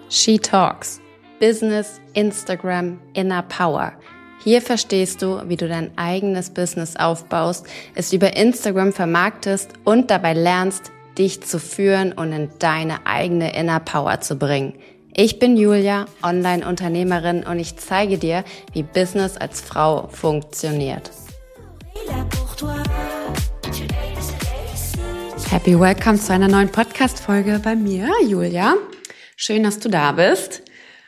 She Talks. Business, Instagram, Inner Power. Hier verstehst du, wie du dein eigenes Business aufbaust, es über Instagram vermarktest und dabei lernst, dich zu führen und in deine eigene Inner Power zu bringen. Ich bin Julia, Online-Unternehmerin, und ich zeige dir, wie Business als Frau funktioniert. Happy Welcome zu einer neuen Podcast-Folge bei mir, Julia. Schön, dass du da bist.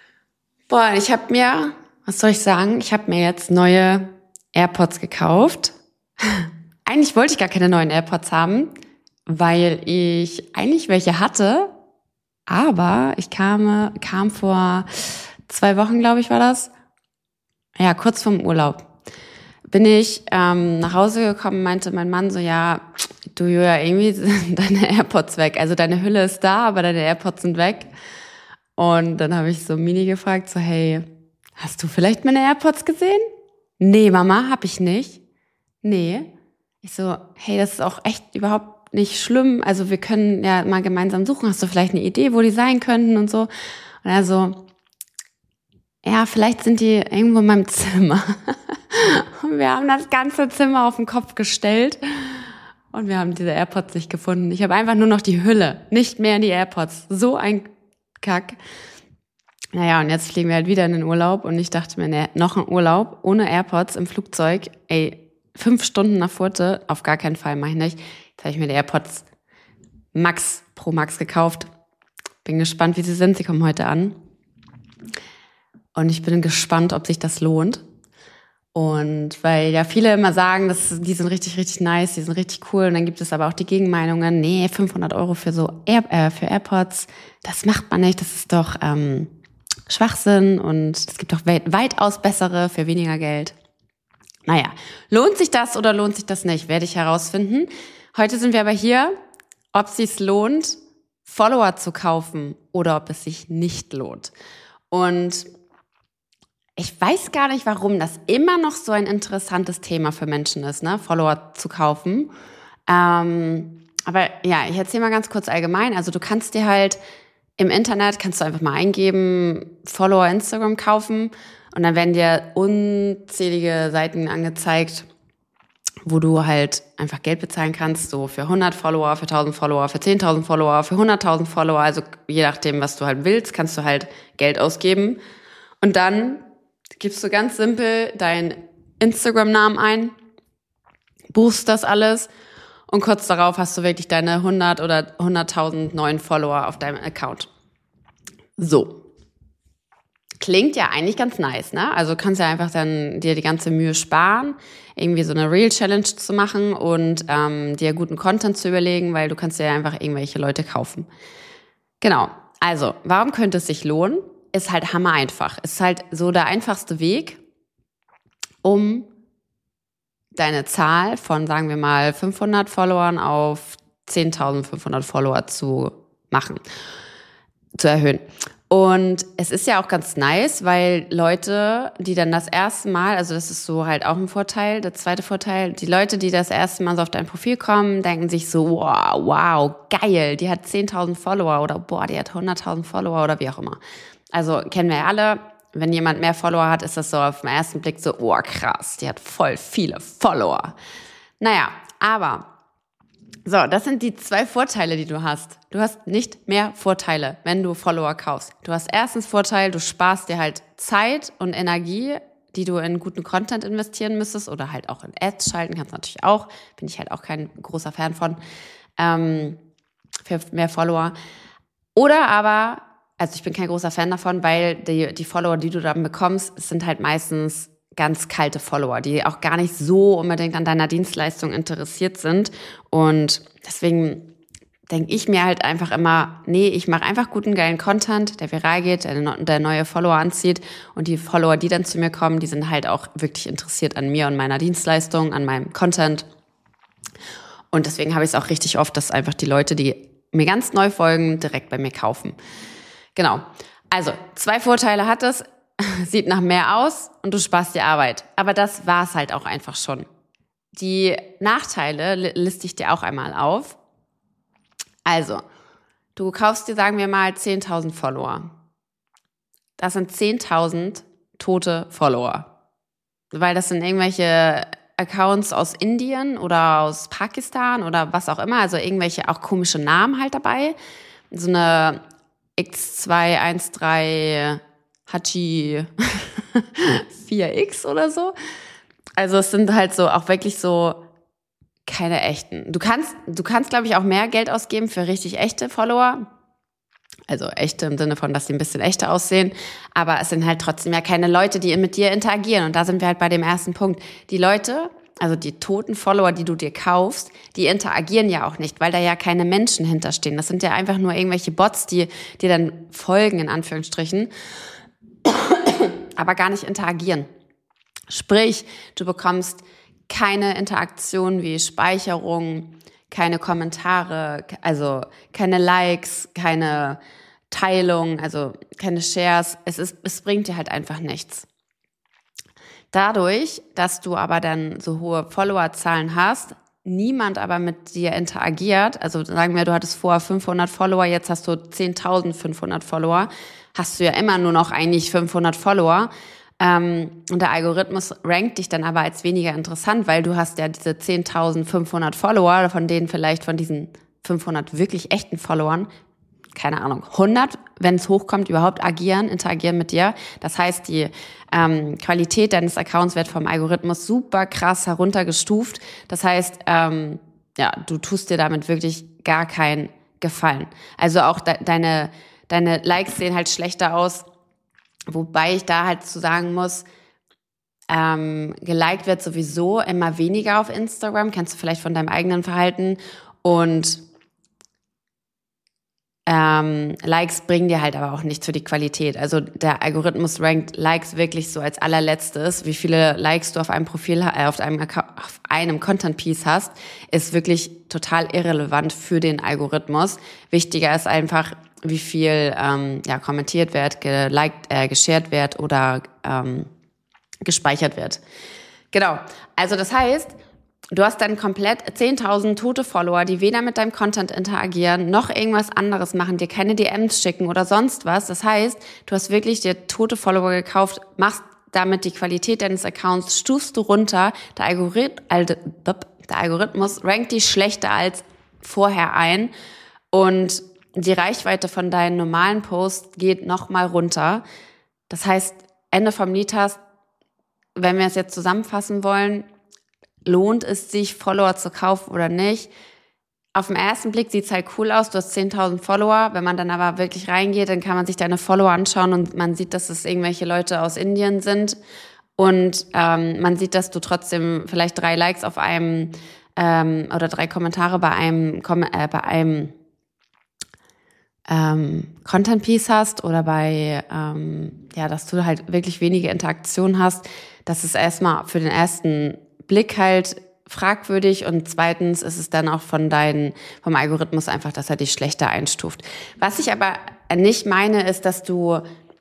Ich habe mir, ich habe mir jetzt neue AirPods gekauft. Eigentlich wollte ich gar keine neuen AirPods haben, weil ich eigentlich welche hatte, aber ich kam vor 2 Wochen, glaube ich, war das. Ja, kurz vorm Urlaub. Bin ich nach Hause gekommen, meinte mein Mann so, ja, du Julia, irgendwie sind deine AirPods weg. Also deine Hülle ist da, aber deine AirPods sind weg. Und dann habe ich so Mini gefragt, so, hey, hast du vielleicht meine AirPods gesehen? Nee, Mama, hab ich nicht. Nee. Ich so, hey, das ist auch echt überhaupt nicht schlimm. Also wir können ja mal gemeinsam suchen. Hast du vielleicht eine Idee, wo die sein könnten und so? Und er so, ja, vielleicht sind die irgendwo in meinem Zimmer. Und wir haben das ganze Zimmer auf den Kopf gestellt und wir haben diese AirPods nicht gefunden. Ich habe einfach nur noch die Hülle, nicht mehr die AirPods. So ein Kack. Naja, und jetzt fliegen wir halt wieder in den Urlaub und ich dachte mir, nee, noch ein Urlaub ohne AirPods im Flugzeug, 5 Stunden nach Furte, auf gar keinen Fall, mache ich nicht. Jetzt habe ich mir die AirPods Pro Max gekauft. Bin gespannt, wie sie sind. Sie kommen heute an. Und ich bin gespannt, ob sich das lohnt. Und weil ja viele immer sagen, die sind richtig, richtig nice, die sind richtig cool. Und dann gibt es aber auch die Gegenmeinungen, nee, 500 € für für AirPods, das macht man nicht, das ist doch Schwachsinn. Und es gibt doch weitaus bessere für weniger Geld. Naja, lohnt sich das oder lohnt sich das nicht, werde ich herausfinden. Heute sind wir aber hier, ob es sich lohnt, Follower zu kaufen oder ob es sich nicht lohnt. Und ich weiß gar nicht, warum das immer noch so ein interessantes Thema für Menschen ist, ne, Follower zu kaufen. Aber ja, ich erzähle mal ganz kurz allgemein. Also du kannst dir halt im Internet, kannst du einfach mal eingeben, Follower Instagram kaufen und dann werden dir unzählige Seiten angezeigt, wo du halt einfach Geld bezahlen kannst, so für 100 Follower, für 1000 Follower, für 10.000 Follower, für 100.000 Follower. Also je nachdem, was du halt willst, kannst du halt Geld ausgeben. Und dann gibst du ganz simpel deinen Instagram-Namen ein, buchst das alles und kurz darauf hast du wirklich deine 100 oder 100.000 neuen Follower auf deinem Account. So. Klingt ja eigentlich ganz nice, ne? Also kannst ja einfach dann dir die ganze Mühe sparen, irgendwie so eine Reel-Challenge zu machen und dir guten Content zu überlegen, weil du kannst ja einfach irgendwelche Leute kaufen. Genau. Also, warum könnte es sich lohnen? Ist halt hammer einfach. Ist halt so der einfachste Weg, um deine Zahl von, sagen wir mal, 500 Followern auf 10.500 Follower zu erhöhen. Und es ist ja auch ganz nice, weil Leute, die dann das erste Mal, also das ist so halt auch ein Vorteil, der zweite Vorteil, die Leute, die das erste Mal so auf dein Profil kommen, denken sich so, wow, geil, die hat 10.000 Follower oder die hat 100.000 Follower oder wie auch immer. Also kennen wir ja alle, wenn jemand mehr Follower hat, ist das so auf den ersten Blick so, krass, die hat voll viele Follower. Naja, aber so, das sind die 2 Vorteile, die du hast. Du hast nicht mehr Vorteile, wenn du Follower kaufst. Du hast erstens Vorteil, du sparst dir halt Zeit und Energie, die du in guten Content investieren müsstest oder halt auch in Ads schalten kannst natürlich auch. Bin ich halt auch kein großer Fan von, für mehr Follower. Oder aber, also ich bin kein großer Fan davon, weil die Follower, die du dann bekommst, sind halt meistens ganz kalte Follower, die auch gar nicht so unbedingt an deiner Dienstleistung interessiert sind. Und deswegen denke ich mir halt einfach immer, nee, ich mache einfach guten, geilen Content, der viral geht, der neue Follower anzieht. Und die Follower, die dann zu mir kommen, die sind halt auch wirklich interessiert an mir und meiner Dienstleistung, an meinem Content. Und deswegen habe ich es auch richtig oft, dass einfach die Leute, die mir ganz neu folgen, direkt bei mir kaufen. Genau. Also 2 Vorteile hat es. Sieht nach mehr aus und du sparst dir Arbeit. Aber das war's halt auch einfach schon. Die Nachteile liste ich dir auch einmal auf. Also, du kaufst dir, sagen wir mal, 10.000 Follower. das sind 10.000 tote Follower. Weil das sind irgendwelche Accounts aus Indien oder aus Pakistan oder was auch immer, also irgendwelche auch komische Namen halt dabei. So eine X213 Hachi 4X oder so. Also es sind halt so auch wirklich so keine echten. Du kannst, glaube ich, auch mehr Geld ausgeben für richtig echte Follower. Also echte im Sinne von, dass sie ein bisschen echter aussehen. Aber es sind halt trotzdem ja keine Leute, die mit dir interagieren. Und da sind wir halt bei dem ersten Punkt. Die Leute, also die toten Follower, die du dir kaufst, die interagieren ja auch nicht, weil da ja keine Menschen hinterstehen. Das sind ja einfach nur irgendwelche Bots, die dir dann folgen, in Anführungsstrichen, aber gar nicht interagieren. Sprich, du bekommst keine Interaktion wie Speicherung, keine Kommentare, also keine Likes, keine Teilung, also keine Shares. Es bringt dir halt einfach nichts. Dadurch, dass du aber dann so hohe Followerzahlen hast, niemand aber mit dir interagiert, also sagen wir, du hattest vorher 500 Follower, jetzt hast du 10.500 Follower, hast du ja immer nur noch eigentlich 500 Follower. Und der Algorithmus rankt dich dann aber als weniger interessant, weil du hast ja diese 10.500 Follower, von denen vielleicht von diesen 500 wirklich echten Followern, keine Ahnung, 100, wenn es hochkommt, überhaupt interagieren mit dir. Das heißt, die Qualität deines Accounts wird vom Algorithmus super krass heruntergestuft. Das heißt, ja, du tust dir damit wirklich gar keinen Gefallen. Also auch deine Likes sehen halt schlechter aus. Wobei ich da halt zu sagen muss, geliked wird sowieso immer weniger auf Instagram, kennst du vielleicht von deinem eigenen Verhalten. Und Likes bringen dir halt aber auch nichts für die Qualität. Also der Algorithmus rankt Likes wirklich so als allerletztes. Wie viele Likes du auf einem Profil, auf einem Content-Piece hast, ist wirklich total irrelevant für den Algorithmus. Wichtiger ist einfach, wie viel kommentiert wird, geliked, geshared wird oder gespeichert wird. Genau. Also das heißt, du hast dann komplett 10.000 tote Follower, die weder mit deinem Content interagieren, noch irgendwas anderes machen, dir keine DMs schicken oder sonst was. Das heißt, du hast wirklich dir tote Follower gekauft, machst damit die Qualität deines Accounts, stufst du runter. Der Algorithmus rankt die schlechter als vorher ein und die Reichweite von deinen normalen Posts geht nochmal runter. Das heißt, Ende vom Lied hast, wenn wir es jetzt zusammenfassen wollen, lohnt es sich, Follower zu kaufen oder nicht? Auf den ersten Blick sieht's halt cool aus, du hast 10.000 Follower. Wenn man dann aber wirklich reingeht, dann kann man sich deine Follower anschauen und man sieht, dass es irgendwelche Leute aus Indien sind. Und man sieht, dass du trotzdem vielleicht 3 Likes auf einem oder 3 Kommentare bei einem Content-Piece hast oder bei, dass du halt wirklich wenige Interaktionen hast. Das ist erstmal für den ersten Blick halt fragwürdig und zweitens ist es dann auch vom Algorithmus einfach, dass er dich schlechter einstuft. Was ich aber nicht meine, ist, dass du,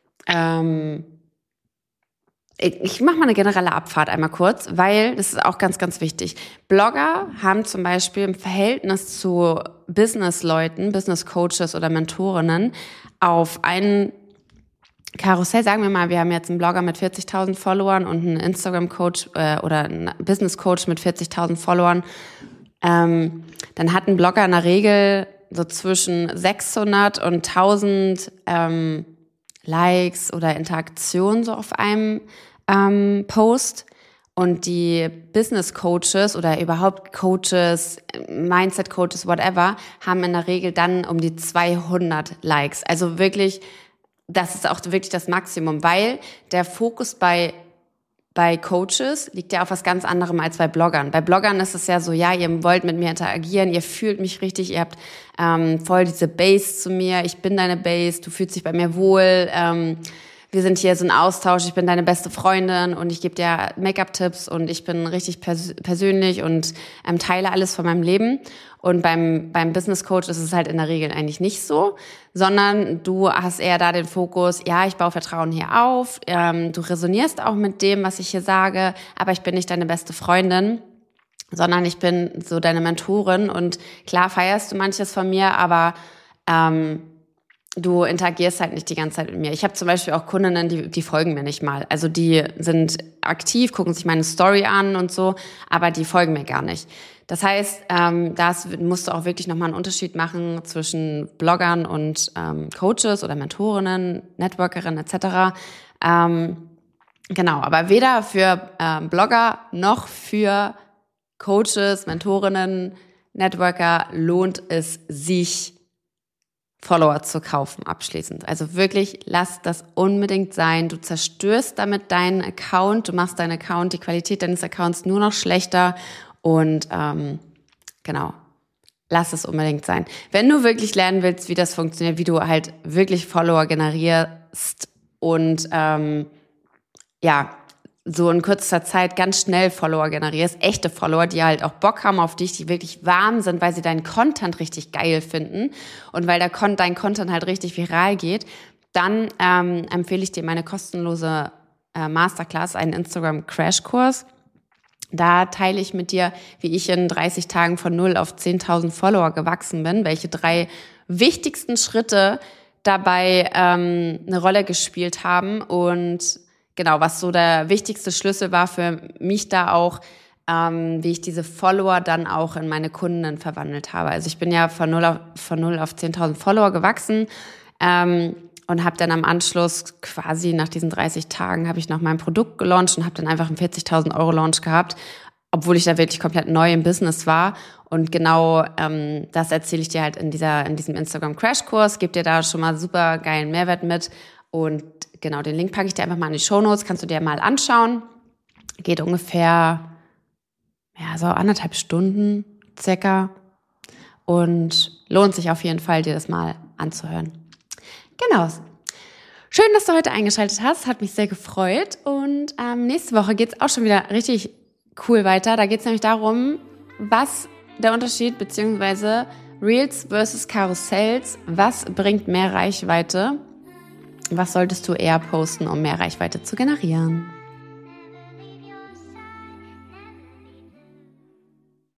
ich mache mal eine generelle Abfahrt einmal kurz, weil das ist auch ganz, ganz wichtig. Blogger haben zum Beispiel im Verhältnis zu Businessleuten, Business-Coaches oder Mentorinnen auf einen Karussell, sagen wir mal, wir haben jetzt einen Blogger mit 40.000 Followern und einen Instagram-Coach oder einen Business-Coach mit 40.000 Followern. Dann hat ein Blogger in der Regel so zwischen 600 und 1.000 Likes oder Interaktionen so auf einem Post. Und die Business-Coaches oder überhaupt Coaches, Mindset-Coaches, whatever, haben in der Regel dann um die 200 Likes. Also wirklich, das ist auch wirklich das Maximum, weil der Fokus bei Coaches liegt ja auf was ganz anderem als bei Bloggern. Bei Bloggern ist es ja so, ja, ihr wollt mit mir interagieren, ihr fühlt mich richtig, ihr habt voll diese Base zu mir, ich bin deine Base, du fühlst dich bei mir wohl, wir sind hier so ein Austausch, ich bin deine beste Freundin und ich gebe dir Make-up-Tipps und ich bin richtig persönlich und teile alles von meinem Leben. Und beim Business Coach ist es halt in der Regel eigentlich nicht so, sondern du hast eher da den Fokus, ja, ich baue Vertrauen hier auf, du resonierst auch mit dem, was ich hier sage, aber ich bin nicht deine beste Freundin, sondern ich bin so deine Mentorin und klar feierst du manches von mir, aber du interagierst halt nicht die ganze Zeit mit mir. Ich habe zum Beispiel auch Kundinnen, die folgen mir nicht mal. Also die sind aktiv, gucken sich meine Story an und so, aber die folgen mir gar nicht. Das heißt, da musst du auch wirklich nochmal einen Unterschied machen zwischen Bloggern und Coaches oder Mentorinnen, Networkerinnen etc. Genau, aber weder für Blogger noch für Coaches, Mentorinnen, Networker lohnt es sich, Follower zu kaufen abschließend. Also wirklich, lass das unbedingt sein. Du zerstörst damit deinen Account, du machst deinen Account, die Qualität deines Accounts nur noch schlechter und genau, lass es unbedingt sein. Wenn du wirklich lernen willst, wie das funktioniert, wie du halt wirklich Follower generierst und so in kürzester Zeit ganz schnell Follower generierst, echte Follower, die halt auch Bock haben auf dich, die wirklich warm sind, weil sie deinen Content richtig geil finden und weil dein Content halt richtig viral geht, dann empfehle ich dir meine kostenlose Masterclass, einen Instagram-Crashkurs. Da teile ich mit dir, wie ich in 30 Tagen von 0 auf 10.000 Follower gewachsen bin, welche 3 wichtigsten Schritte dabei eine Rolle gespielt haben und genau, was so der wichtigste Schlüssel war für mich da auch, wie ich diese Follower dann auch in meine Kunden verwandelt habe. Also ich bin ja von 0 auf 10.000 Follower gewachsen und habe dann am Anschluss quasi nach diesen 30 Tagen habe ich noch mein Produkt gelauncht und habe dann einfach einen 40.000 Euro Launch gehabt, obwohl ich da wirklich komplett neu im Business war. Und genau das erzähle ich dir halt in diesem Instagram-Crash-Kurs, gebe dir da schon mal super geilen Mehrwert mit. Und genau, den Link packe ich dir einfach mal in die Shownotes, kannst du dir mal anschauen. Geht ungefähr, so 1,5 Stunden circa. Und lohnt sich auf jeden Fall, dir das mal anzuhören. Genau. Schön, dass du heute eingeschaltet hast, hat mich sehr gefreut. Und nächste Woche geht's auch schon wieder richtig cool weiter. Da geht's nämlich darum, was der Unterschied beziehungsweise Reels versus Karussells, was bringt mehr Reichweite? Was solltest du eher posten, um mehr Reichweite zu generieren?